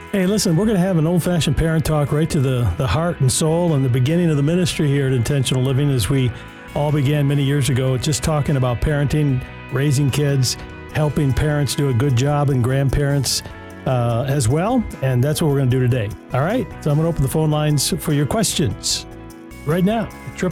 Hey, listen, we're going to have an old-fashioned parent talk right to the heart and soul and the beginning of the ministry here at Intentional Living, as we all began many years ago, just talking about parenting, raising kids, helping parents do a good job, and grandparents as well. And that's what we're going to do today. All right? So I'm going to open the phone lines for your questions right now.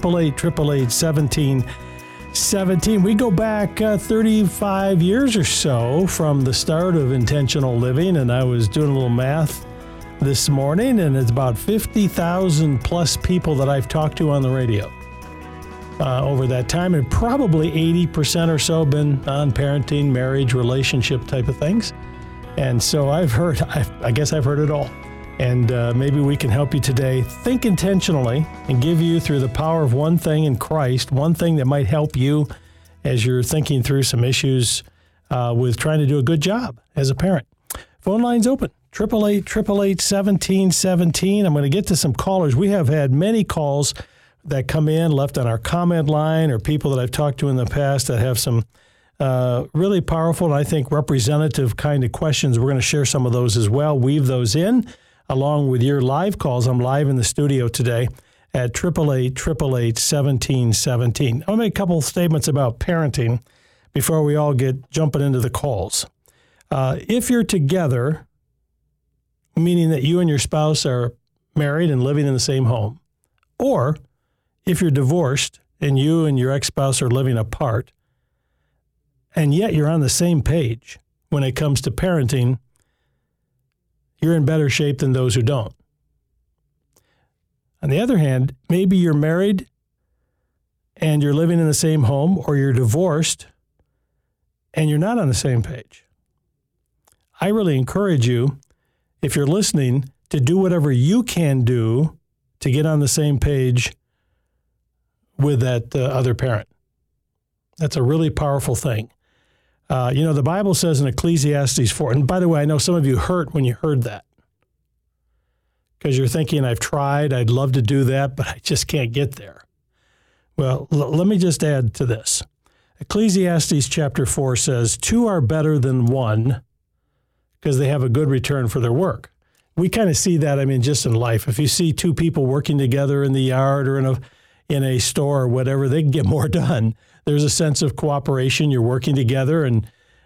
888-888-1717. We go back 35 years or so from the start of Intentional Living, and I was doing a little math this morning, and it's about 50,000 plus people that I've talked to on the radio over that time, and probably 80% or so been on parenting, marriage, relationship type of things. And so I guess I've heard it all. And maybe we can help you today think intentionally and give you, through the power of one thing in Christ, one thing that might help you as you're thinking through some issues with trying to do a good job as a parent. Phone lines open, 888-888-1717. I'm going to get to some callers. We have had many calls that come in, left on our comment line, or people that I've talked to in the past that have some really powerful and I think representative kind of questions. We're going to share some of those as well, weave those in, along with your live calls. I'm live in the studio today at 888-888-1717. I'll make a couple of statements about parenting before we all get jumping into the calls. If you're together, meaning that you and your spouse are married and living in the same home, or if you're divorced and you and your ex-spouse are living apart, and yet you're on the same page when it comes to parenting, you're in better shape than those who don't. On the other hand, maybe you're married and you're living in the same home, or you're divorced and you're not on the same page. I really encourage you, if you're listening, to do whatever you can do to get on the same page with that other parent. That's a really powerful thing. The Bible says in Ecclesiastes 4, and by the way, I know some of you hurt when you heard that, because you're thinking, I've tried, I'd love to do that, but I just can't get there. Well, let me just add to this. Ecclesiastes chapter 4 says, 2 are better than 1 because they have a good return for their work. We kind of see that, just in life. If you see 2 people working together in the yard or in a store or whatever, they can get more done. There's a sense of cooperation. You're working together, and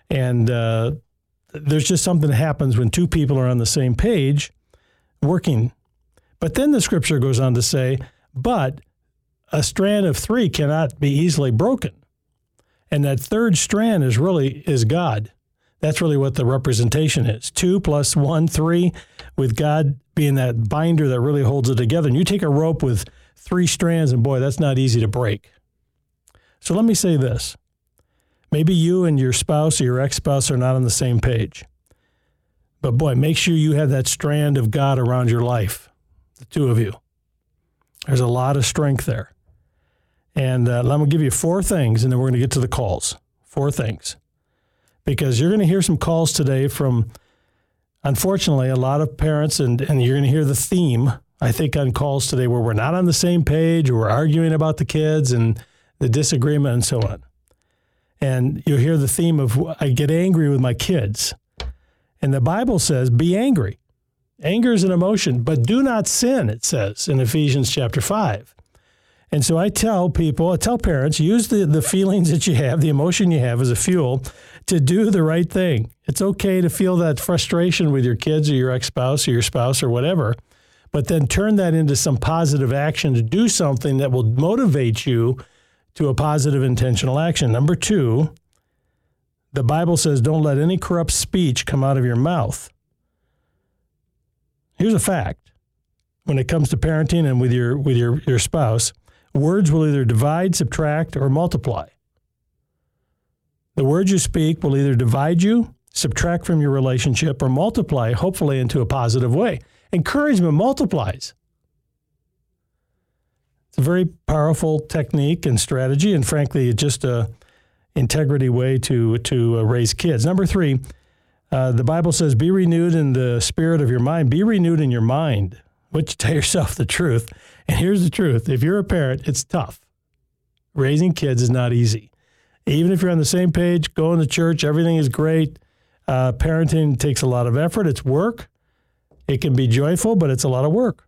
there's just something that happens when 2 people are on the same page working. But then the scripture goes on to say, but a strand of 3 cannot be easily broken. And that third strand is God. That's really what the representation is. 2 plus 1, 3, with God being that binder that really holds it together. And you take a rope with 3 strands, and boy, that's not easy to break. So let me say this. Maybe you and your spouse or your ex-spouse are not on the same page. But boy, make sure you have that strand of God around your life, the 2 of you. There's a lot of strength there. And I'm going to give you 4 things, and then we're going to get to the calls. 4 things. Because you're going to hear some calls today from, unfortunately, a lot of parents, and you're going to hear the theme, I think, on calls today where we're not on the same page, or we're arguing about the kids and the disagreement and so on. And you'll hear the theme of, I get angry with my kids. And the Bible says, be angry. Anger is an emotion, but do not sin, it says in Ephesians chapter 5. And so I tell parents, use the feelings that you have, the emotion you have as a fuel to do the right thing. It's okay to feel that frustration with your kids or your ex-spouse or your spouse or whatever, but then turn that into some positive action to do something that will motivate you to a positive intentional action. Number 2, the Bible says, don't let any corrupt speech come out of your mouth. Here's a fact. When it comes to parenting and with your spouse, words will either divide, subtract, or multiply. The words you speak will either divide you, subtract from your relationship, or multiply, hopefully into a positive way. Encouragement multiplies. It's a very powerful technique and strategy, and frankly, just a integrity way to raise kids. Number 3, the Bible says, be renewed in the spirit of your mind. Be renewed in your mind. But you tell yourself the truth. And here's the truth. If you're a parent, it's tough. Raising kids is not easy. Even if you're on the same page, going to church, everything is great. Parenting takes a lot of effort. It's work. It can be joyful, but it's a lot of work.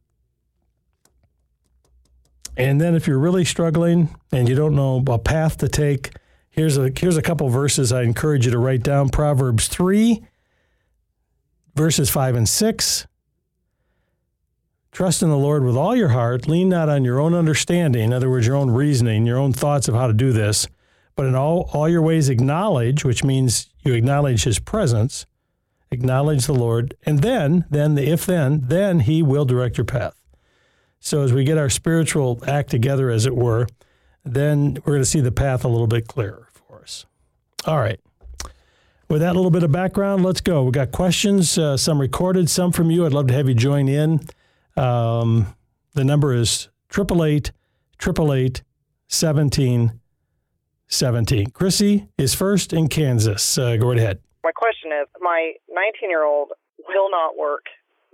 And then if you're really struggling and you don't know a path to take, here's a couple verses I encourage you to write down. Proverbs 3, verses 5 and 6. Trust in the Lord with all your heart. Lean not on your own understanding, in other words, your own reasoning, your own thoughts of how to do this, but in all your ways acknowledge, which means you acknowledge his presence, acknowledge the Lord, and then he will direct your path. So as we get our spiritual act together, as it were, then we're going to see the path a little bit clearer for us. All right. With that little bit of background, let's go. We've got questions, some recorded, some from you. I'd love to have you join in. The number is 888-888-1717. Chrissy is first in Kansas. Go right ahead. My question is, my 19-year-old will not work.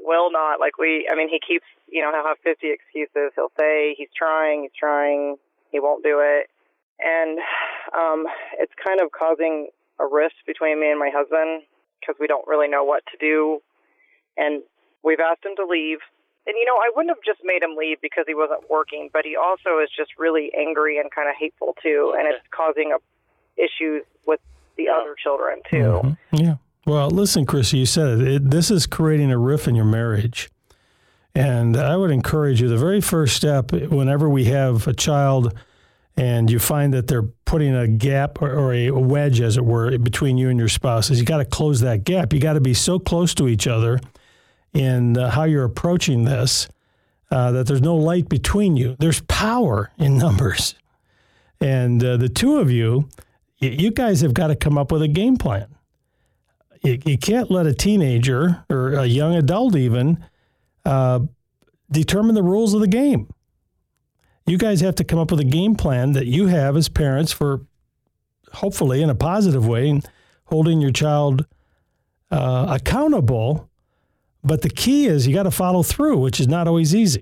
He keeps, he'll have 50 excuses. He'll say he's trying, he won't do it. And it's kind of causing a rift between me and my husband because we don't really know what to do. And we've asked him to leave. And, I wouldn't have just made him leave because he wasn't working, but he also is just really angry and kind of hateful, too. And it's causing issues with the other children, too. Mm-hmm. Yeah. Well, listen, Chrissy, you said it. This is creating a rift in your marriage. And I would encourage you, the very first step, whenever we have a child and you find that they're putting a gap or a wedge, as it were, between you and your spouse, is you got to close that gap. You got to be so close to each other in how you're approaching this that there's no light between you. There's power in numbers. And the two of you guys have got to come up with a game plan. You can't let a teenager or a young adult even determine the rules of the game. You guys have to come up with a game plan that you have as parents for, hopefully in a positive way, holding your child accountable. But the key is you got to follow through, which is not always easy.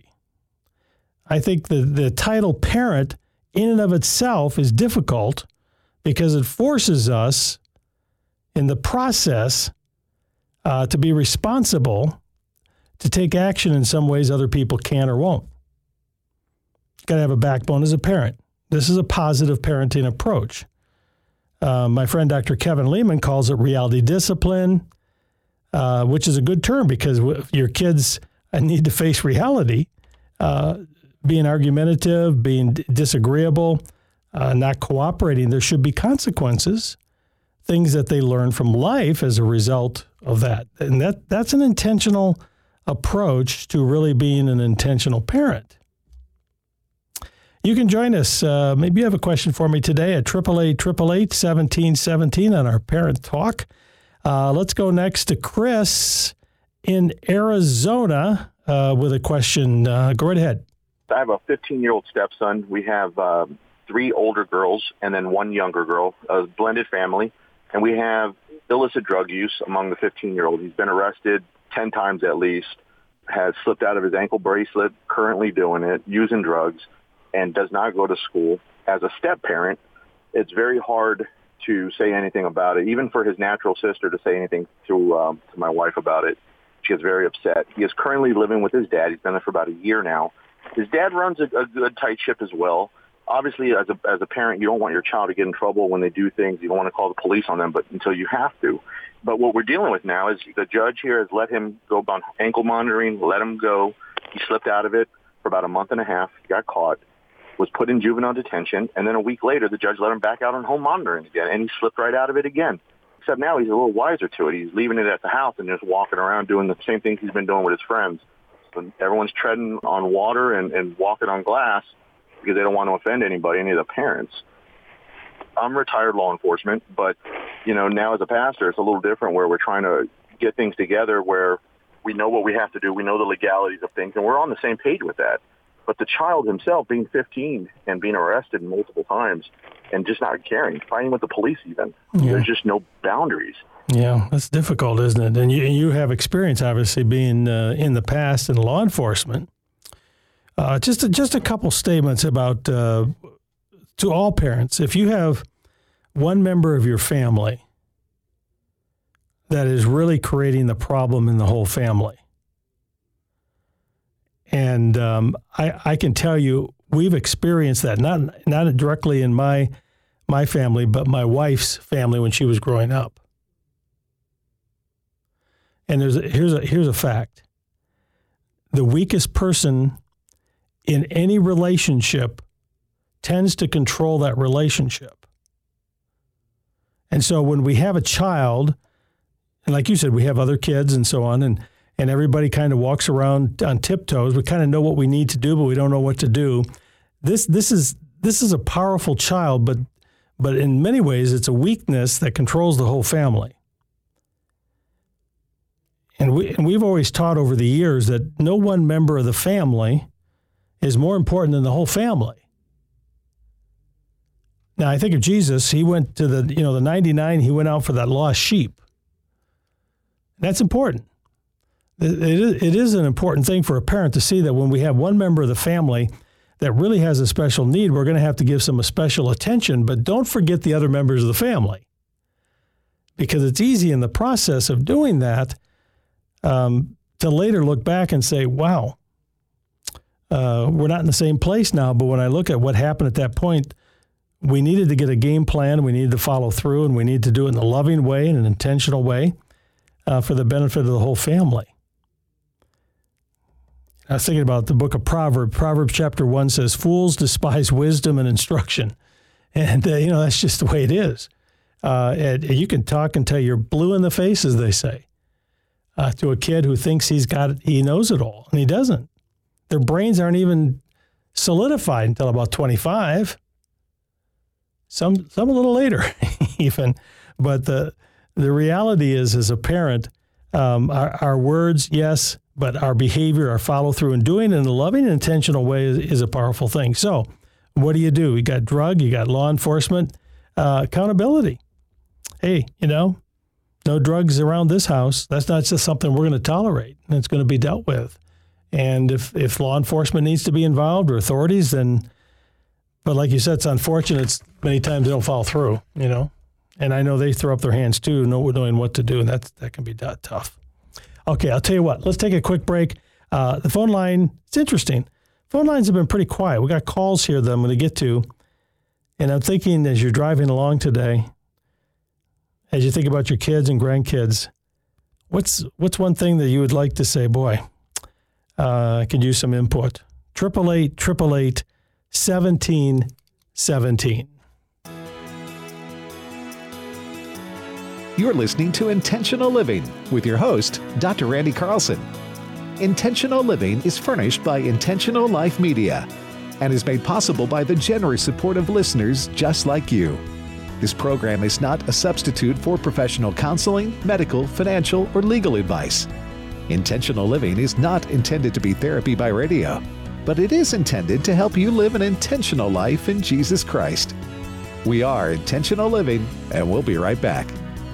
I think the title parent in and of itself is difficult because it forces us in the process to be responsible, to take action in some ways other people can or won't. Got to have a backbone as a parent. This is a positive parenting approach. My friend Dr. Kevin Lehman calls it reality discipline, which is a good term because your kids need to face reality, being argumentative, being disagreeable, not cooperating. There should be consequences, things that they learn from life as a result of that. And that's an intentional approach to really being an intentional parent. You can join us. Maybe you have a question for me today at 888-888-1717 on our Parent Talk. Let's go next to Chris in Arizona with a question. Go right ahead. I have a 15-year-old stepson. We have 3 older girls and then 1 younger girl, a blended family. And we have illicit drug use among the 15-year-old. He's been arrested 10 times at least, has slipped out of his ankle bracelet, currently doing it, using drugs, and does not go to school. As a step-parent, it's very hard to say anything about it, even for his natural sister to say anything to my wife about it. She is very upset. He is currently living with his dad. He's been there for about a year now. His dad runs a good tight ship as well. Obviously, as a parent, you don't want your child to get in trouble when they do things. You don't want to call the police on them, but until you have to. But what we're dealing with now is the judge here has let him go on ankle monitoring, let him go. He slipped out of it for about a month and a half, got caught, was put in juvenile detention, and then a week later, the judge let him back out on home monitoring again, and he slipped right out of it again. Except now he's a little wiser to it. He's leaving it at the house and just walking around doing the same things he's been doing with his friends. So everyone's treading on water and walking on glass because they don't want to offend anybody, any of the parents. I'm retired law enforcement, but, now as a pastor, it's a little different where we're trying to get things together where we know what we have to do, we know the legalities of things, and we're on the same page with that. But the child himself, being 15 and being arrested multiple times and just not caring, fighting with the police even, there's just no boundaries. Yeah, that's difficult, isn't it? And you have experience, obviously, being in the past in law enforcement. Just a couple statements about, to all parents, if you have one member of your family that is really creating the problem in the whole family, And I can tell you, we've experienced that, not directly in my family, but my wife's family when she was growing up. And here's a fact. The weakest person in any relationship tends to control that relationship. And so when we have a child, and like you said, we have other kids and so on, and everybody kind of walks around on tiptoes. We kind of know what we need to do, but we don't know what to do. This is a powerful child, but in many ways it's a weakness that controls the whole family. And we've always taught over the years that no one member of the family is more important than the whole family. Now, I think of Jesus. He went to the 99. He went out for that lost sheep. That's important. It is an important thing for a parent to see that when we have one member of the family that really has a special need, we're going to have to give some special attention, but don't forget the other members of the family. Because it's easy in the process of doing that to later look back and say, wow, we're not in the same place now, but when I look at what happened at that point, we needed to get a game plan, we needed to follow through, and we need to do it in a loving way, in an intentional way, for the benefit of the whole family. I was thinking about the book of Proverbs. Proverbs chapter 1 says, fools despise wisdom and instruction. And, that's just the way it is. And you can talk until you're blue in the face, as they say, to a kid who thinks he knows it all, and he doesn't. Their brains aren't even solidified until about 25. Some a little later even. But the reality is, as a parent, our words, yes, but our behavior, our follow-through, and doing it in a loving and intentional way is a powerful thing. So what do? You got drug, you got law enforcement, accountability. Hey, no drugs around this house. That's not just something we're going to tolerate. It's going to be dealt with. And if law enforcement needs to be involved or authorities, then, but like you said, it's unfortunate. Many times they don't follow through, And I know they throw up their hands too, knowing what to do, and that can be tough. Okay, I'll tell you what. Let's take a quick break. The phone line, it's interesting. Phone lines have been pretty quiet. We got calls here that I'm going to get to. And I'm thinking as you're driving along today, as you think about your kids and grandkids, what's one thing that you would like to say, boy, I could use some input. 888-888-1717. You're listening to Intentional Living with your host, Dr. Randy Carlson. Intentional Living is furnished by Intentional Life Media and is made possible by the generous support of listeners just like you. This program is not a substitute for professional counseling, medical, financial, or legal advice. Intentional Living is not intended to be therapy by radio, but it is intended to help you live an intentional life in Jesus Christ. We are Intentional Living, and we'll be right back.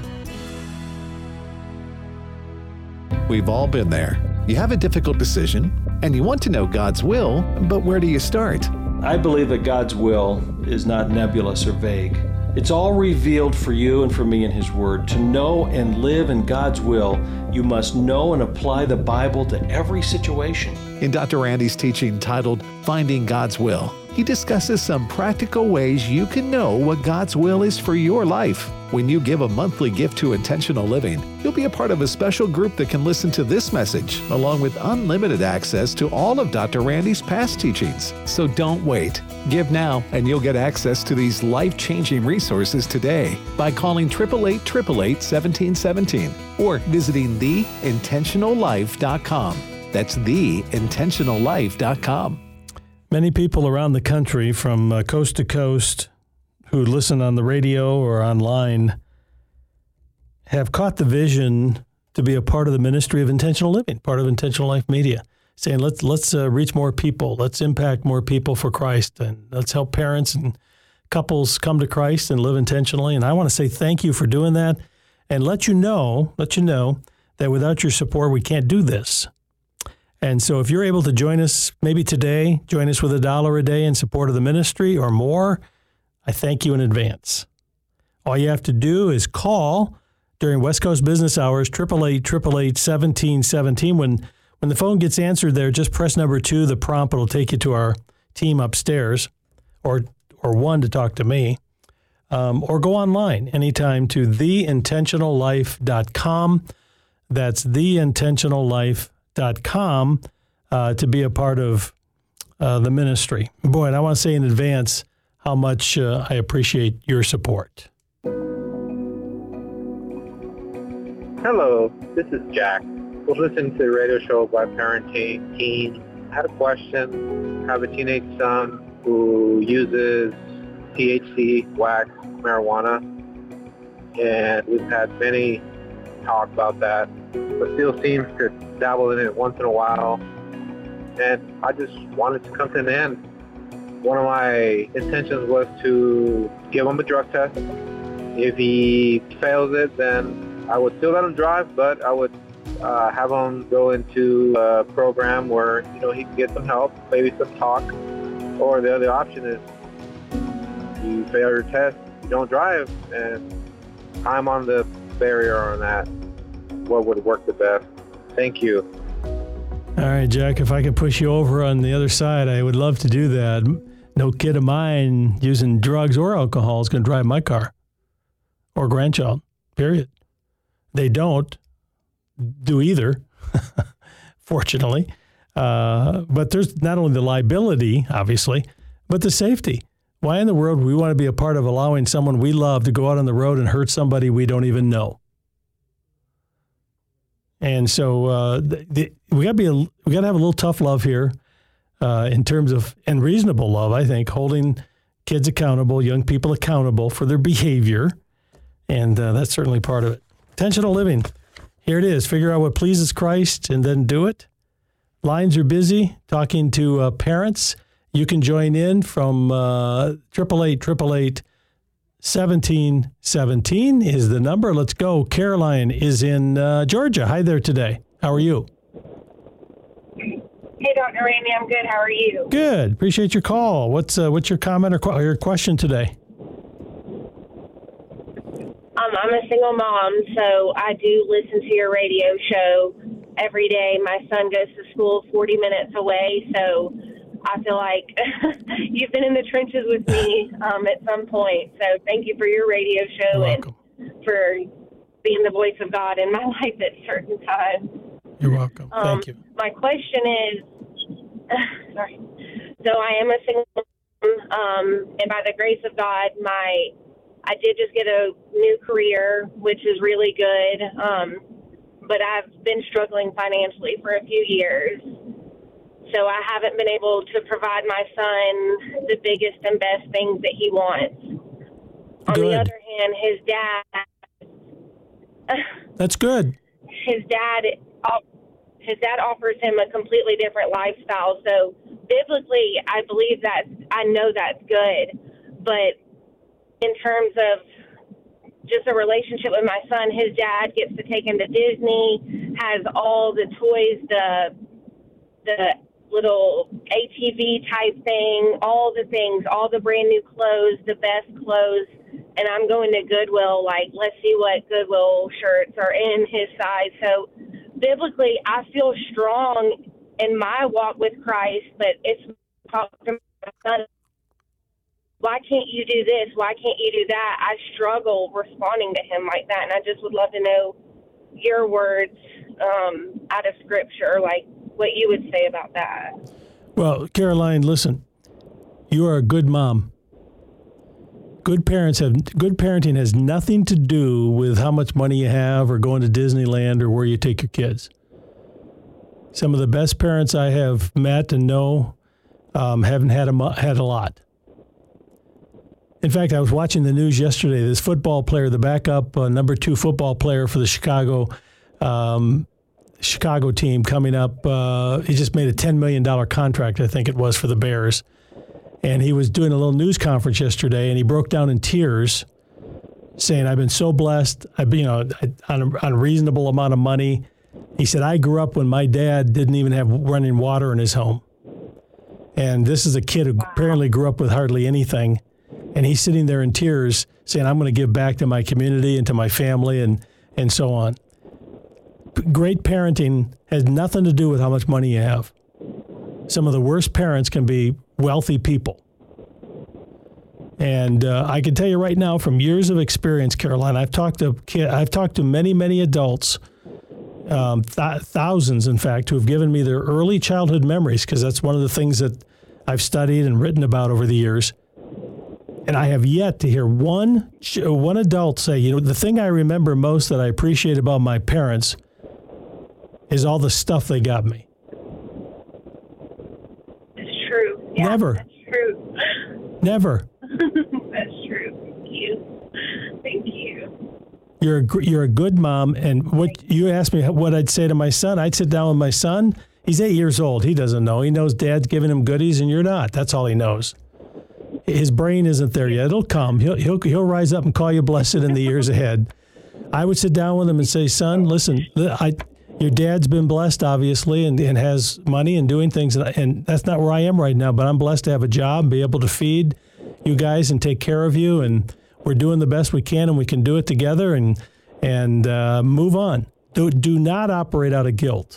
We've all been there. You have a difficult decision, and you want to know God's will, but where do you start? I believe that God's will is not nebulous or vague. It's all revealed for you and for me in His Word. To know and live in God's will, you must know and apply the Bible to every situation. In Dr. Randy's teaching titled Finding God's Will, he discusses some practical ways you can know what God's will is for your life. When you give a monthly gift to Intentional Living, you'll be a part of a special group that can listen to this message, along with unlimited access to all of Dr. Randy's past teachings. So don't wait. Give now, and you'll get access to these life-changing resources today by calling 888-888-1717 or visiting theintentionallife.com. That's theintentionallife.com. Many people around the country from coast to coast who listen on the radio or online have caught the vision to be a part of the ministry of intentional living, part of Intentional Life Media, saying let's reach more people, let's impact more people for Christ, and let's help parents and couples come to Christ and live intentionally. And I want to say thank you for doing that, and let you know that without your support, we can't do this. And so if you're able to join us maybe today, join us with $1 a day in support of the ministry or more, I thank you in advance. All you have to do is call during West Coast business hours, 888-888-1717. When When the phone gets answered there, just press number 2. The prompt will take you to our team upstairs, or 1 to talk to me. Or go online anytime to theintentionallife.com. That's theintentionallife.com to be a part of the ministry. Boy, and I want to say in advance how much I appreciate your support. Hello, this is Jack. Was listening to the radio show by Parenting Teen. I had a question. I have a teenage son who uses THC, wax, marijuana, and we've had many talk about that, but still seems to dabble in it once in a while, and I just wanted to come to an end. One of my intentions was to give him a drug test. If he fails it, then I would still let him drive, but I would have him go into a program where, he can get some help, maybe some talk, or the other option is you fail your test, you don't drive, and I'm on the barrier on that. What would work the best? Thank you. All right, Jack, if I could push you over on the other side, I would love to do that. No kid of mine using drugs or alcohol is going to drive my car or grandchild, period. They don't do either, fortunately. But there's not only the liability, obviously, but the safety. Why in the world would we want to be a part of allowing someone we love to go out on the road and hurt somebody we don't even know? And so we got to have a little tough love here in terms of, and reasonable love, I think, holding kids accountable, young people accountable for their behavior. And that's certainly part of it. Intentional living. Here it is. Figure out what pleases Christ and then do it. Lines are busy. Talking to parents. You can join in from 888-1717 is the number. Let's go. Caroline is in Georgia. Hi there today. How are you? Hey, Dr. Randy. I'm good. How are you? Good. Appreciate your call. What's your comment or your question today? I'm a single mom, so I do listen to your radio show every day. My son goes to school 40 minutes away, so I feel like you've been in the trenches with me at some point. So thank you for your radio show and for being the voice of God in my life at certain times. You're welcome. Thank you. My question is, sorry. So I am a single mom, and by the grace of God, I did just get a new career, which is really good. But I've been struggling financially for a few years. So I haven't been able to provide my son the biggest and best things that he wants. On the other hand, his dad... That's good. His dad offers him a completely different lifestyle. So biblically, I know that's good. But in terms of just a relationship with my son, his dad gets to take him to Disney, has all the toys, the little ATV type thing, all the things, all the brand new clothes, the best clothes. And I'm going to Goodwill, let's see what Goodwill shirts are in his size. So biblically, I feel strong in my walk with Christ, but it's talking to my son. Why can't you do this? Why can't you do that? I struggle responding to him like that, and I just would love to know your words out of Scripture, what you would say about that. Well, Caroline, listen, you are a good mom. Good parenting has nothing to do with how much money you have or going to Disneyland or where you take your kids. Some of the best parents I have met and know haven't had a lot. In fact, I was watching the news yesterday. This football player, the backup number 2 football player for the Chicago team coming up, he just made a $10 million contract, I think it was, for the Bears. And he was doing a little news conference yesterday, and he broke down in tears, saying, "I've been so blessed. On a reasonable amount of money." He said, "I grew up when my dad didn't even have running water in his home, and this is a kid who apparently grew up with hardly anything." And he's sitting there in tears saying, "I'm going to give back to my community and to my family and so on." great parenting has nothing to do with how much money you have. Some of the worst parents can be wealthy people. And I can tell you right now, from years of experience, Caroline, I've talked to many adults, thousands, in fact, who have given me their early childhood memories, because that's one of the things that I've studied and written about over the years. And I have yet to hear one adult say, the thing I remember most that I appreciate about my parents is all the stuff they got me. It's true. Yeah, Never. That's true. Never. That's true. Thank you. You're a good mom. And what you asked me what I'd say to my son, I'd sit down with my son. He's 8 years old. He doesn't know. He knows Dad's giving him goodies and you're not. That's all he knows. His brain isn't there yet. It'll come. He'll rise up and call you blessed in the years ahead. I would sit down with him and say, son, listen, your dad's been blessed, obviously, and has money and doing things. And that's not where I am right now, but I'm blessed to have a job, be able to feed you guys and take care of you. And we're doing the best we can, and we can do it together and move on. Do not operate out of guilt.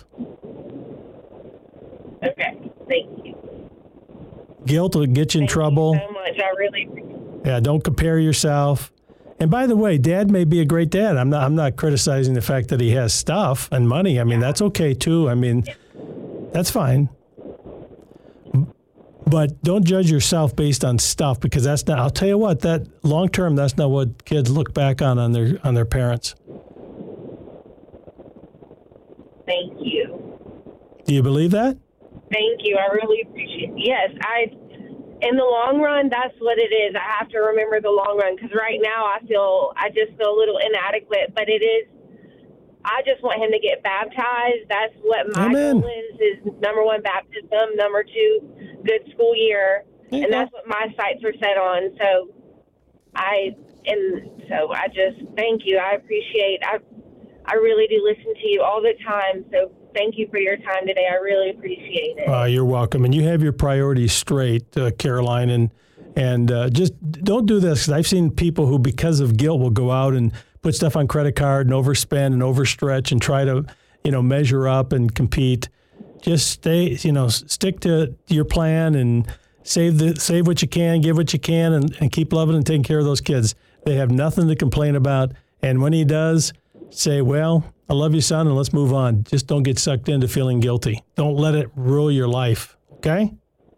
Okay. Thank you. Guilt will get you in trouble. Thank you so much. I really appreciate it. Yeah, don't compare yourself. And by the way, Dad may be a great dad. I'm not criticizing the fact that he has stuff and money. I mean, that's okay too. I mean, that's fine. But don't judge yourself based on stuff, because that's not. I'll tell you what, that long term, that's not what kids look back on their parents. Thank you. Do you believe that? Thank you. I really appreciate it. Yes, in the long run, that's what it is. I have to remember the long run, because right now I just feel a little inadequate, but it is, I just want him to get baptized. That's what my Amen. goal is number one, baptism, number two, good school year. And that's what my sights are set on. So I just thank you. I appreciate, I really do listen to you all the time. So thank you for your time today. I really appreciate it. You're welcome. And you have your priorities straight, Caroline, and just don't do this. 'Cause I've seen people who, because of guilt, will go out and put stuff on credit card and overspend and overstretch and try to, measure up and compete. Just stick to your plan and save what you can, give what you can, and keep loving and taking care of those kids. They have nothing to complain about. And when he does, say, well, I love you, son, and let's move on. Just don't get sucked into feeling guilty. Don't let it rule your life, okay?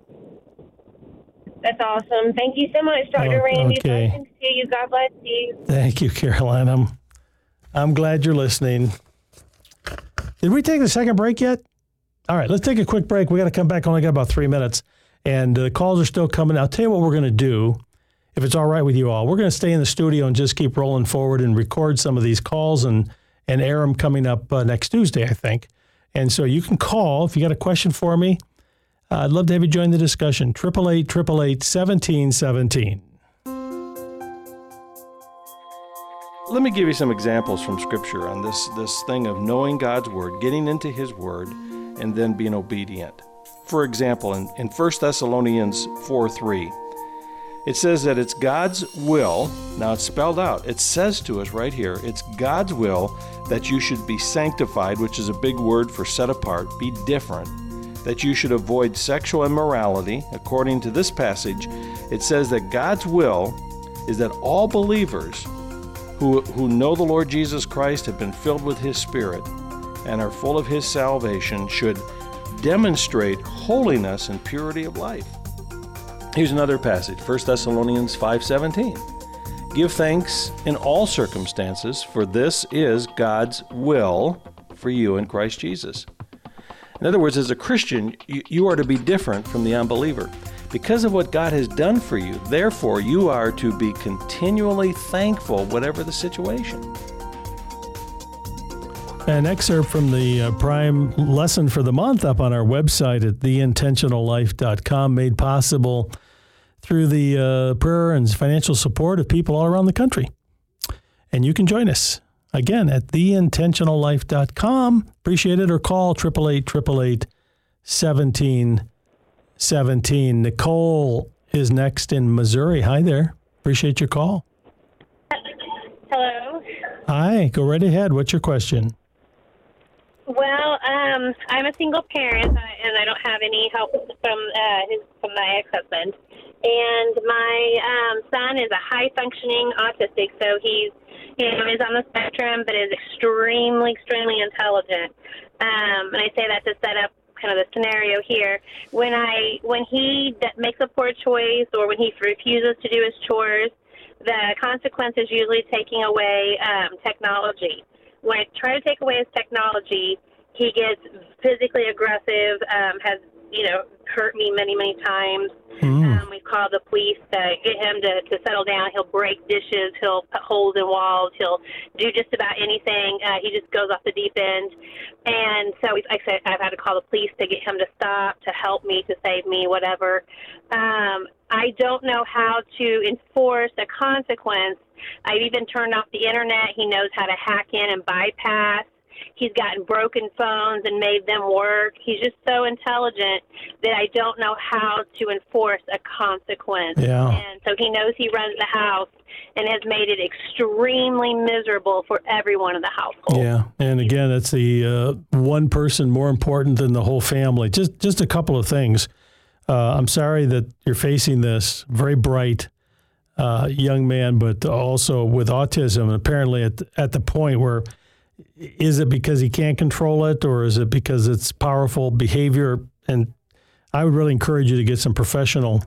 That's awesome. Thank you so much, Dr. Randy. Okay. Blessings to you. God bless you. Thank you, Caroline. I'm glad you're listening. Did we take the second break yet? All right, let's take a quick break. We got to come back. Only got about 3 minutes. And the calls are still coming. I'll tell you what we're going to do, if it's all right with you all. We're going to stay in the studio and just keep rolling forward and record some of these calls and air them coming up next Tuesday, I think. And so you can call if you got a question for me. I'd love to have you join the discussion. 888-888-1717. Let me give you some examples from Scripture on this thing of knowing God's Word, getting into His Word, and then being obedient. For example, in 1 Thessalonians 4:3, it says that it's God's will. Now it's spelled out. It says to us right here, it's God's will that you should be sanctified, which is a big word for set apart, be different, that you should avoid sexual immorality. According to this passage, it says that God's will is that all believers who know the Lord Jesus Christ, have been filled with His Spirit, and are full of His salvation should demonstrate holiness and purity of life. Here's another passage, 1 Thessalonians 5:17. Give thanks in all circumstances, for this is God's will for you in Christ Jesus. In other words, as a Christian, you are to be different from the unbeliever. Because of what God has done for you, therefore, you are to be continually thankful, whatever the situation. An excerpt from the Prime lesson for the month up on our website at theintentionallife.com, made possible through the prayer and financial support of people all around the country. And you can join us, again, at theintentionallife.com. Appreciate it, or call 888-888-1717. Nicole is next in Missouri. Hi there. Appreciate your call. Hello. Hi. Go right ahead. What's your question? Well, I'm a single parent, and I don't have any help from my ex-husband. And my son is a high-functioning autistic, so he's is on the spectrum, but is extremely, extremely intelligent. And I say that to set up kind of the scenario here. When he makes a poor choice or when he refuses to do his chores, the consequence is usually taking away technology. When I try to take away his technology, he gets physically aggressive, has, hurt me many, many times. We've called the police to get him to settle down. He'll break dishes. He'll put holes in walls. He'll do just about anything. He just goes off the deep end. And so, I've had to call the police to get him to stop, to help me, to save me, whatever. I don't know how to enforce a consequence. I've even turned off the internet. He knows how to hack in and bypass. He's gotten broken phones and made them work. He's just so intelligent that I don't know how to enforce a consequence. Yeah. And so he knows he runs the house and has made it extremely miserable for everyone in the household. Yeah. And again, it's the one person more important than the whole family. Just a couple of things. I'm sorry that you're facing this very bright young man, but also with autism, and apparently at the point where, is it because he can't control it, or is it because it's powerful behavior? And I would really encourage you to get some professional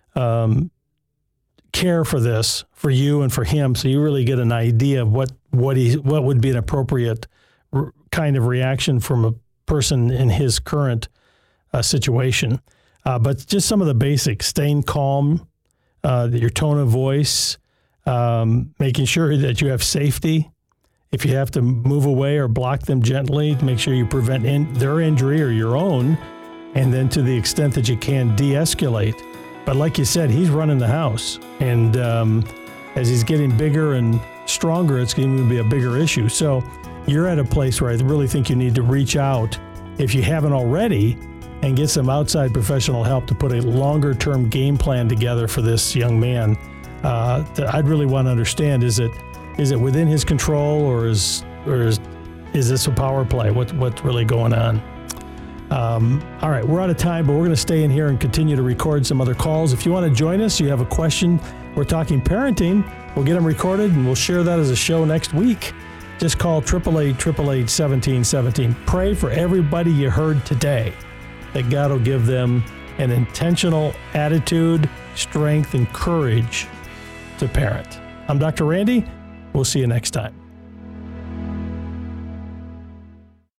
care for this, for you and for him, so you really get an idea of what would be an appropriate kind of reaction from a person in his current situation. But just some of the basics: staying calm, your tone of voice, making sure that you have safety. If you have to move away or block them gently, make sure you prevent their injury or your own, and then to the extent that you can, de-escalate. But like you said, he's running the house, and as he's getting bigger and stronger, it's going to be a bigger issue. So you're at a place where I really think you need to reach out, if you haven't already, and get some outside professional help to put a longer-term game plan together for this young man. That I'd really want to understand, is it within his control, or is this a power play? What's really going on? All right, we're out of time, but we're going to stay in here and continue to record some other calls. If you want to join us, you have a question, we're talking parenting, we'll get them recorded and we'll share that as a show next week. Just call 888-888-1717. Pray for everybody you heard today, that God will give them an intentional attitude, strength, and courage to parent. I'm Dr. Randy. We'll see you next time.